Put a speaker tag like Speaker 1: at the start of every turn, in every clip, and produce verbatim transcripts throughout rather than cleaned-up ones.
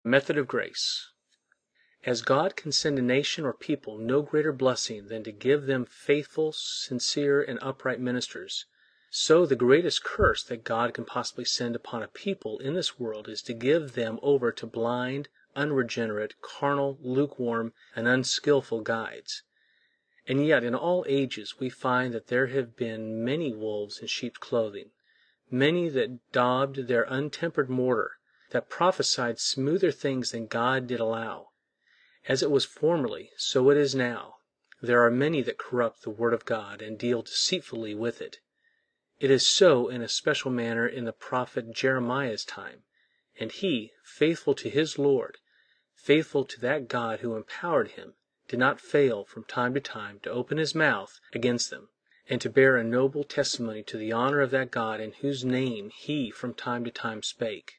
Speaker 1: Method of grace. As God can send a nation or people no greater blessing than to give them faithful, sincere, and upright ministers, so the greatest curse that God can possibly send upon a people in this world is to give them over to blind, unregenerate, carnal, lukewarm, and unskillful guides. And yet in all ages we find that there have been many wolves in sheep's clothing, many that daubed their untempered mortar, that prophesied smoother things than God did allow. As it was formerly, so it is now. There are many that corrupt the word of God and deal deceitfully with it. It is so in a special manner in the prophet Jeremiah's time, and he, faithful to his Lord, faithful to that God who empowered him, did not fail from time to time to open his mouth against them, and to bear a noble testimony to the honor of that God in whose name he from time to time spake.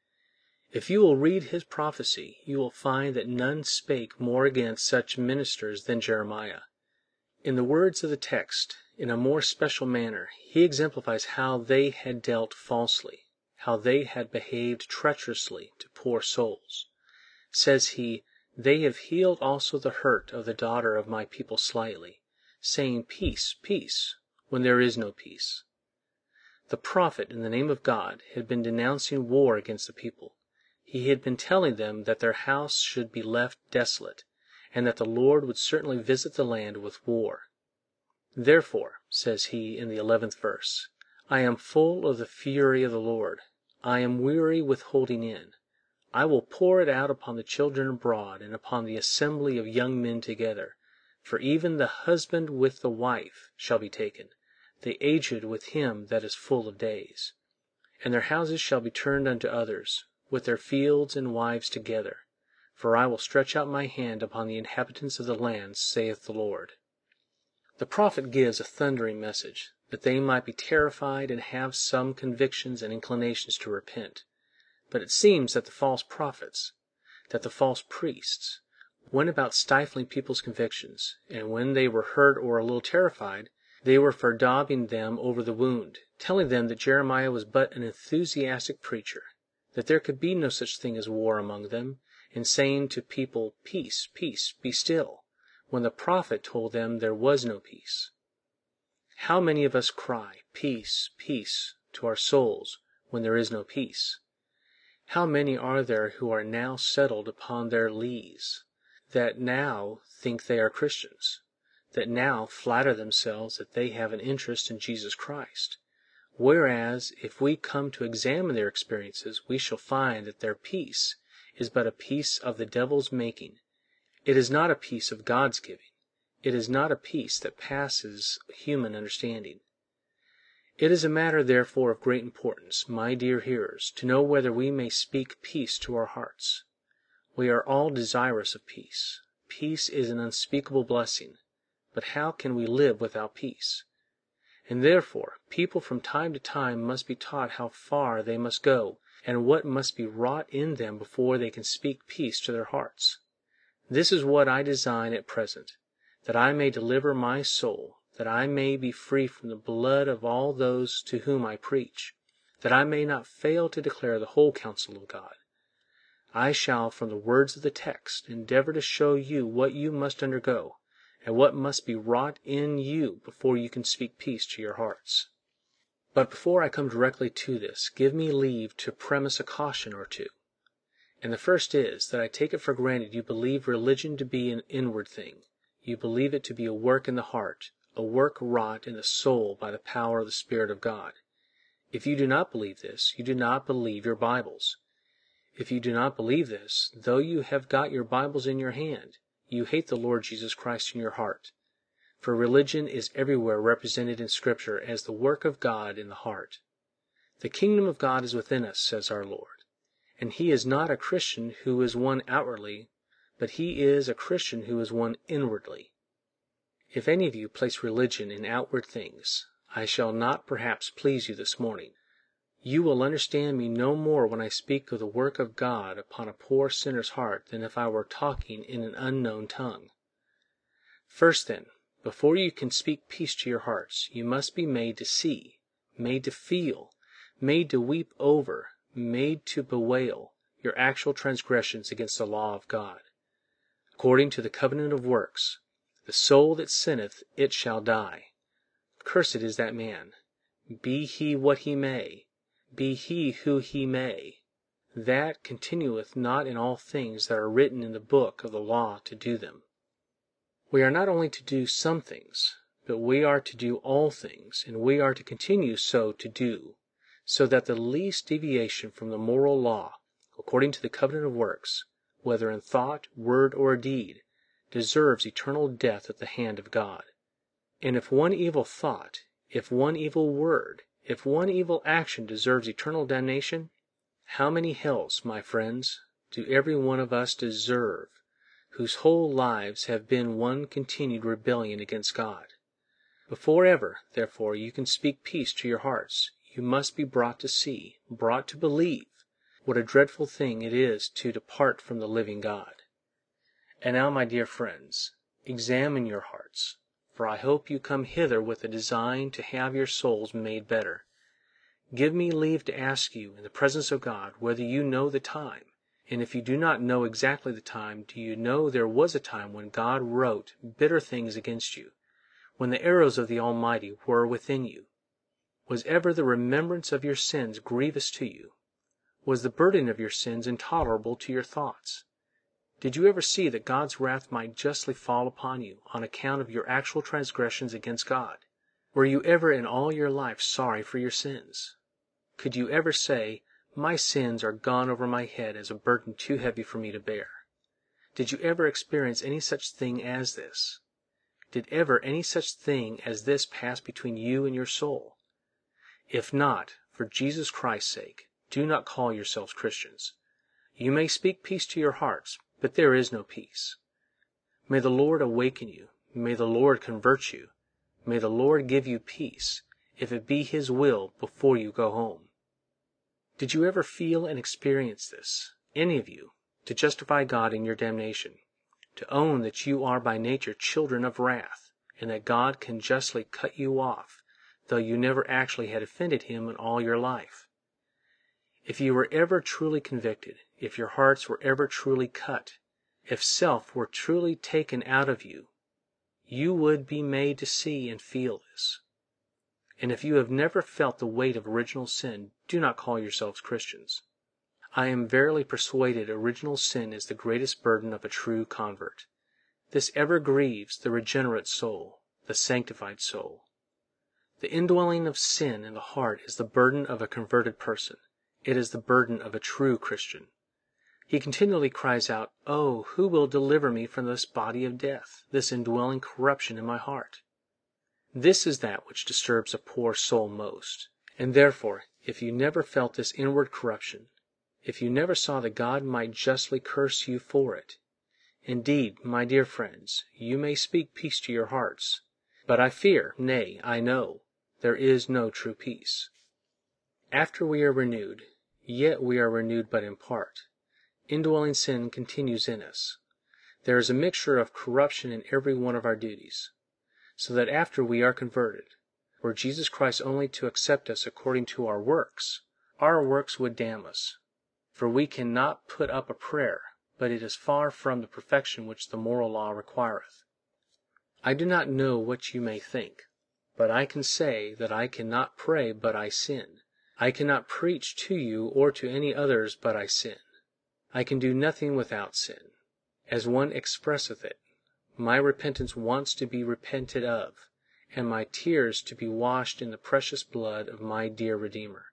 Speaker 1: If you will read his prophecy, you will find that none spake more against such ministers than Jeremiah. In the words of the text, in a more special manner, he exemplifies how they had dealt falsely, how they had behaved treacherously to poor souls. Says he, "They have healed also the hurt of the daughter of my people slightly, saying, Peace, peace, when there is no peace." The prophet, in the name of God, had been denouncing war against the people. He had been telling them that their house should be left desolate, and that the Lord would certainly visit the land with war. "Therefore," says he in the eleventh verse, "I am full of the fury of the Lord. I am weary with holding in. I will pour it out upon the children abroad, and upon the assembly of young men together. For even the husband with the wife shall be taken, the aged with him that is full of days. And their houses shall be turned unto others, with their fields and wives together. For I will stretch out my hand upon the inhabitants of the land, saith the Lord." The prophet gives a thundering message, that they might be terrified and have some convictions and inclinations to repent. But it seems that the false prophets, that the false priests, went about stifling people's convictions, and when they were hurt or a little terrified, they were for daubing them over the wound, telling them that Jeremiah was but an enthusiastic preacher, that there could be no such thing as war among them, and saying to people, Peace, peace, be still, when the prophet told them there was no peace. How many of us cry, Peace, peace, to our souls, when there is no peace? How many are there who are now settled upon their lees, that now think they are Christians, that now flatter themselves that they have an interest in Jesus Christ, whereas if we come to examine their experiences, we shall find that their peace is but a peace of the devil's making. It is not a peace of God's giving. It is not a peace that passes human understanding. It is a matter, therefore, of great importance, my dear hearers, to know whether we may speak peace to our hearts. We are all desirous of peace. Peace is an unspeakable blessing. But how can we live without peace? And therefore, people from time to time must be taught how far they must go, and what must be wrought in them before they can speak peace to their hearts. This is what I design at present, that I may deliver my soul, that I may be free from the blood of all those to whom I preach, that I may not fail to declare the whole counsel of God. I shall, from the words of the text, endeavor to show you what you must undergo, and what must be wrought in you before you can speak peace to your hearts. But before I come directly to this, give me leave to premise a caution or two. And the first is, that I take it for granted you believe religion to be an inward thing. You believe it to be a work in the heart, a work wrought in the soul by the power of the Spirit of God. If you do not believe this, you do not believe your Bibles. If you do not believe this, though you have got your Bibles in your hand, you hate the Lord Jesus Christ in your heart. For religion is everywhere represented in Scripture as the work of God in the heart. The kingdom of God is within us, says our Lord. And he is not a Christian who is one outwardly, but he is a Christian who is one inwardly. If any of you place religion in outward things, I shall not perhaps please you this morning. You will understand me no more when I speak of the work of God upon a poor sinner's heart than if I were talking in an unknown tongue. First then, before you can speak peace to your hearts, you must be made to see, made to feel, made to weep over, made to bewail, your actual transgressions against the law of God. According to the covenant of works, the soul that sinneth, it shall die. Cursed is that man, be he what he may, be he who he may, that continueth not in all things that are written in the book of the law to do them. We are not only to do some things, but we are to do all things, and we are to continue so to do, so that the least deviation from the moral law, according to the covenant of works, whether in thought, word, or deed, deserves eternal death at the hand of God. And if one evil thought, if one evil word, if one evil action deserves eternal damnation, how many hells, my friends, do every one of us deserve, whose whole lives have been one continued rebellion against God? Before ever, therefore, you can speak peace to your hearts, you must be brought to see, brought to believe, what a dreadful thing it is to depart from the living God. And now, my dear friends, examine your hearts, for I hope you come hither with a design to have your souls made better. Give me leave to ask you, in the presence of God, whether you know the time, and if you do not know exactly the time, do you know there was a time when God wrote bitter things against you, when the arrows of the Almighty were within you? Was ever the remembrance of your sins grievous to you? Was the burden of your sins intolerable to your thoughts? Did you ever see that God's wrath might justly fall upon you on account of your actual transgressions against God? Were you ever in all your life sorry for your sins? Could you ever say, my sins are gone over my head as a burden too heavy for me to bear? Did you ever experience any such thing as this? Did ever any such thing as this pass between you and your soul? If not, for Jesus Christ's sake, do not call yourselves Christians. You may speak peace to your hearts, but there is no peace. May the Lord awaken you. May the Lord convert you. May the Lord give you peace, if it be His will, before you go home. Did you ever feel and experience this, any of you, to justify God in your damnation, to own that you are by nature children of wrath, and that God can justly cut you off, though you never actually had offended Him in all your life? If you were ever truly convicted, if your hearts were ever truly cut, if self were truly taken out of you, you would be made to see and feel this. And if you have never felt the weight of original sin, do not call yourselves Christians. I am verily persuaded original sin is the greatest burden of a true convert. This ever grieves the regenerate soul, the sanctified soul. The indwelling of sin in the heart is the burden of a converted person. It is the burden of a true Christian. He continually cries out, "Oh, who will deliver me from this body of death, this indwelling corruption in my heart?" This is that which disturbs a poor soul most. And therefore, if you never felt this inward corruption, if you never saw that God might justly curse you for it, indeed, my dear friends, you may speak peace to your hearts, but I fear, nay, I know, there is no true peace. After we are renewed, yet we are renewed but in part, indwelling sin continues in us. There is a mixture of corruption in every one of our duties, so that after we are converted, were Jesus Christ only to accept us according to our works, our works would damn us. For we cannot put up a prayer, but it is far from the perfection which the moral law requireth. I do not know what you may think, but I can say that I cannot pray but I sin. I cannot preach to you or to any others but I sin. I can do nothing without sin. As one expresseth it, my repentance wants to be repented of, and my tears to be washed in the precious blood of my dear Redeemer.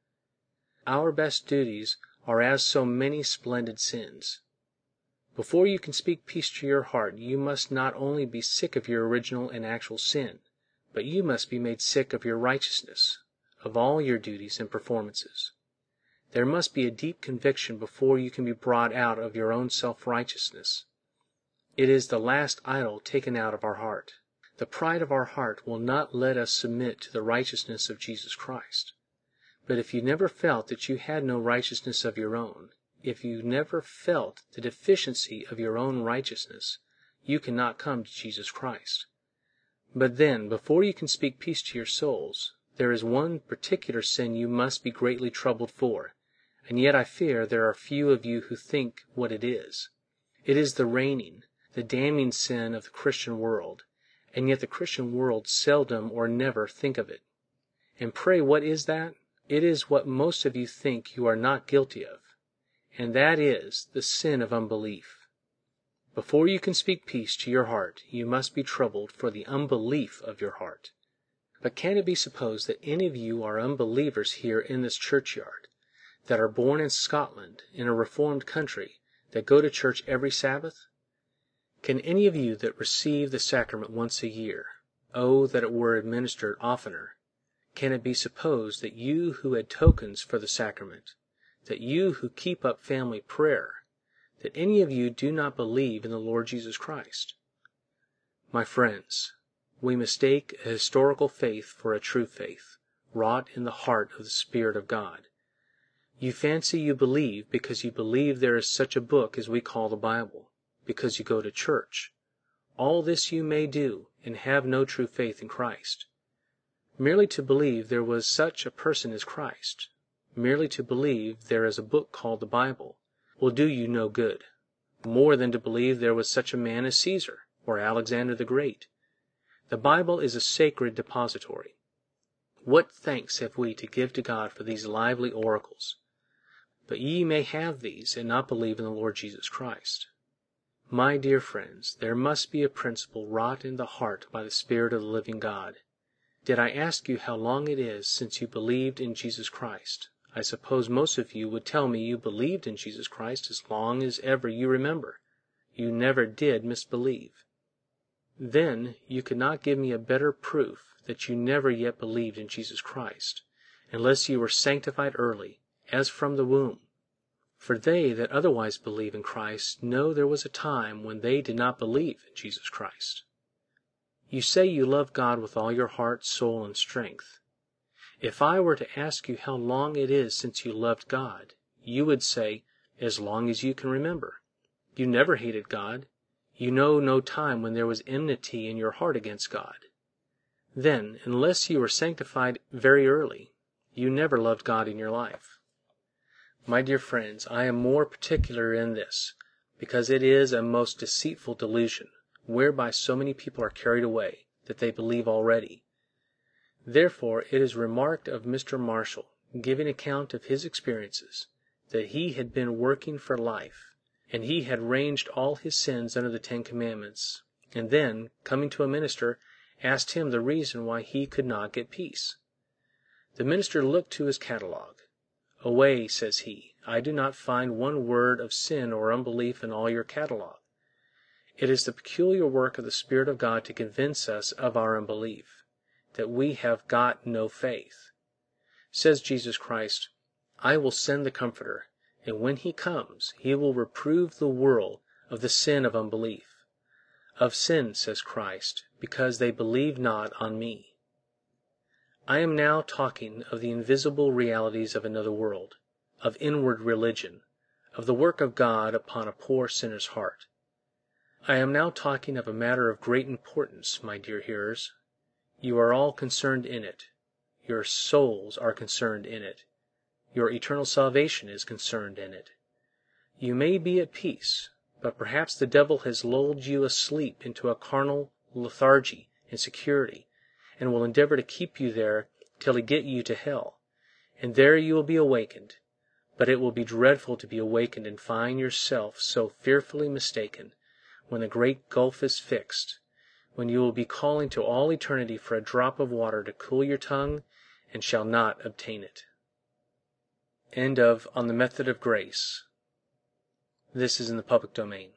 Speaker 1: Our best duties are as so many splendid sins. Before you can speak peace to your heart, you must not only be sick of your original and actual sin, but you must be made sick of your righteousness, of all your duties and performances. There must be a deep conviction before you can be brought out of your own self-righteousness. It is the last idol taken out of our heart. The pride of our heart will not let us submit to the righteousness of Jesus Christ. But if you never felt that you had no righteousness of your own, if you never felt the deficiency of your own righteousness, you cannot come to Jesus Christ. But then, before you can speak peace to your souls, there is one particular sin you must be greatly troubled for, and yet I fear there are few of you who think what it is. It is the reigning, the damning sin of the Christian world, and yet the Christian world seldom or never think of it. And pray what is that? It is what most of you think you are not guilty of, and that is the sin of unbelief. Before you can speak peace to your heart, you must be troubled for the unbelief of your heart. But can it be supposed that any of you are unbelievers here in this churchyard, that are born in Scotland, in a reformed country, that go to church every Sabbath? Can any of you that receive the sacrament once a year, oh, that it were administered oftener, can it be supposed that you who had tokens for the sacrament, that you who keep up family prayer, that any of you do not believe in the Lord Jesus Christ? My friends, we mistake a historical faith for a true faith, wrought in the heart of the Spirit of God. You fancy you believe because you believe there is such a book as we call the Bible, because you go to church. All this you may do, and have no true faith in Christ. Merely to believe there was such a person as Christ, merely to believe there is a book called the Bible, will do you no good, more than to believe there was such a man as Caesar or Alexander the Great. The Bible is a sacred depository. What thanks have we to give to God for these lively oracles? But ye may have these, and not believe in the Lord Jesus Christ. My dear friends, there must be a principle wrought in the heart by the Spirit of the living God. Did I ask you how long it is since you believed in Jesus Christ, I suppose most of you would tell me you believed in Jesus Christ as long as ever you remember. You never did misbelieve. Then you could not give me a better proof that you never yet believed in Jesus Christ, unless you were sanctified early, as from the womb. For they that otherwise believe in Christ know there was a time when they did not believe in Jesus Christ. You say you love God with all your heart, soul, and strength. If I were to ask you how long it is since you loved God, you would say, as long as you can remember. You never hated God. You know no time when there was enmity in your heart against God. Then, unless you were sanctified very early, you never loved God in your life. My dear friends, I am more particular in this, because it is a most deceitful delusion, whereby so many people are carried away, that they believe already. Therefore it is remarked of Mister Marshall, giving account of his experiences, that he had been working for life, and he had ranged all his sins under the Ten Commandments, and then, coming to a minister, asked him the reason why he could not get peace. The minister looked to his catalogue. Away, says he, I do not find one word of sin or unbelief in all your catalogue. It is the peculiar work of the Spirit of God to convince us of our unbelief, that we have got no faith. Says Jesus Christ, I will send the Comforter, and when he comes, he will reprove the world of the sin of unbelief. Of sin, says Christ, because they believe not on me. I am now talking of the invisible realities of another world, of inward religion, of the work of God upon a poor sinner's heart. I am now talking of a matter of great importance, my dear hearers. You are all concerned in it. Your souls are concerned in it. Your eternal salvation is concerned in it. You may be at peace, but perhaps the devil has lulled you asleep into a carnal lethargy and security, and will endeavor to keep you there till he get you to hell, and there you will be awakened. But it will be dreadful to be awakened and find yourself so fearfully mistaken, when the great gulf is fixed, when you will be calling to all eternity for a drop of water to cool your tongue, and shall not obtain it. End of On the Method of Grace. This is in the public domain.